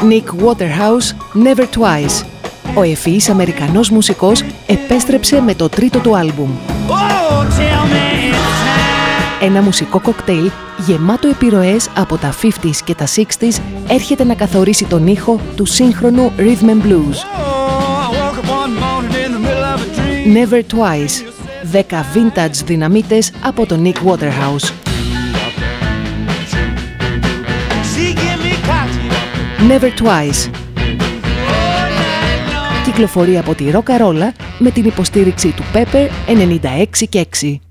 Nick Waterhouse, Never Twice. Ο ευφυής Αμερικανός μουσικός επέστρεψε με το τρίτο του άλμπουμ. Ένα μουσικό κοκτέιλ γεμάτο επιρροές από τα 50s και τα 60s έρχεται να καθορίσει τον ήχο του σύγχρονου rhythm and blues. Never Twice. 10 vintage δυναμίτες από τον Nick Waterhouse. Never Twice. Κυκλοφορεί από τη Rock-A-Rolla με την υποστήριξη του Pepper 96 και 6.